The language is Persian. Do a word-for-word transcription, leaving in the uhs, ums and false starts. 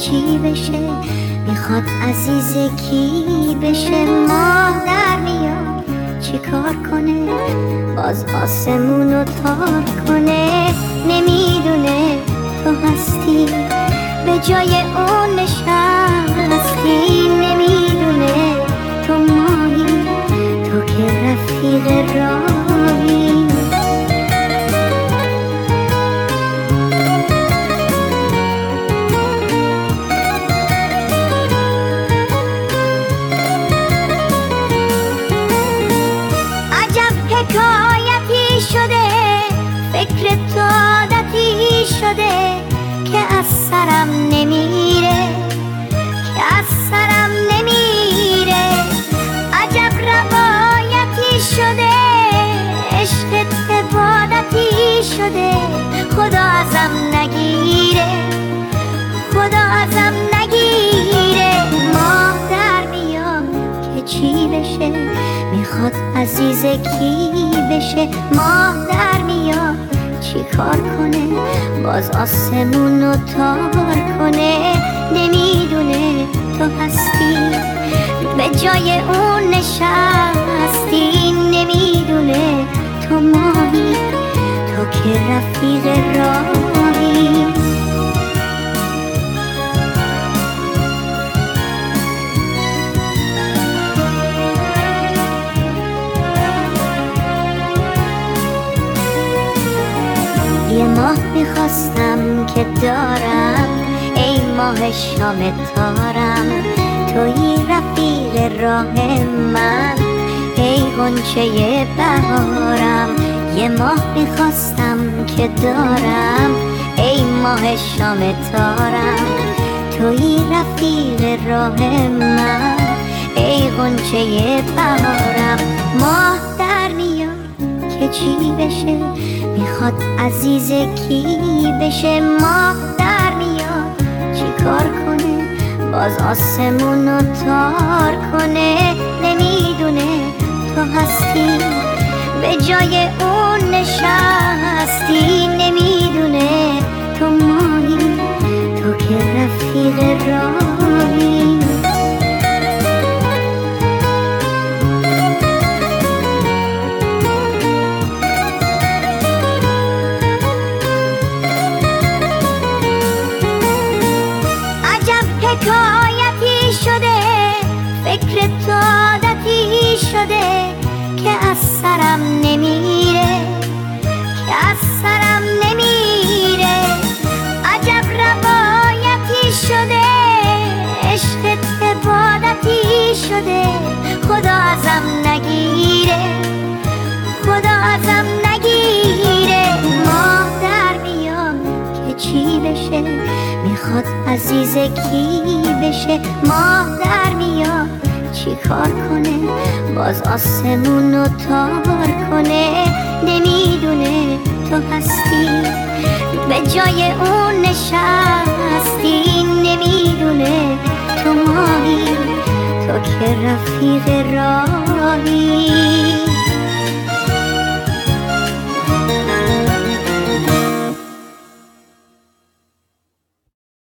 چی بشه، میخواد عزیز کی بشه. ماه در میاد چی کار کنه، باز آسمونو تار کنه. نمیدونه تو هستی به جای اون نشستی، نمیدونه تو ماهی، تو که رفیق راهی. حکایتی شده فکر تو عادتی شده که از سرم نمیره، که از سرم نمیره. عجب روایتی شده عشقت عبادتی شده، خدا ازم نگیره، خدا ازم نگیره. ماه در میاد که چی بشه، میخواد عزیز کی بشه. ماه در میاد چی کار کنه، باز آسمونو تار کنه. نمیدونه تو هستی به جای اون نشستی، نمیدونه تو ماهی، تو که رفیق راهی. یه ماه میخواستم که دارم، ای ماه شام تارم. توی رفیق راه من، ای غنچه بهارم. یه ماه میخواستم که دارم، ای ماه شام تارم. توی رفیق راه من، ای غنچه بهارم. ماه در میاد که چی بشه، میخواد عزیز کی بشه. ماه در میاد چی کار کنه، باز آسمونو تار کنه. نمیدونه تو هستی به جای اون نشستی، نمیدونه تو ماهی، تو که رفیق راهی. حکایتی شده فکر تو عادتی شده که از سرم نمیره، که از سرم نمیره. عجب روایتی شده عشقت عبادتی شده، خدا ازم نگیره، خدا ازم نگیره. ماه در میاد که چی بشه، میخواد عزیز کی بشه. ماه در میاد چی کار کنه، باز آسمونو تار کنه. نمیدونه تو هستی به جای اون نشستی، نمیدونه تو ماهی، تو که رفیق راهی.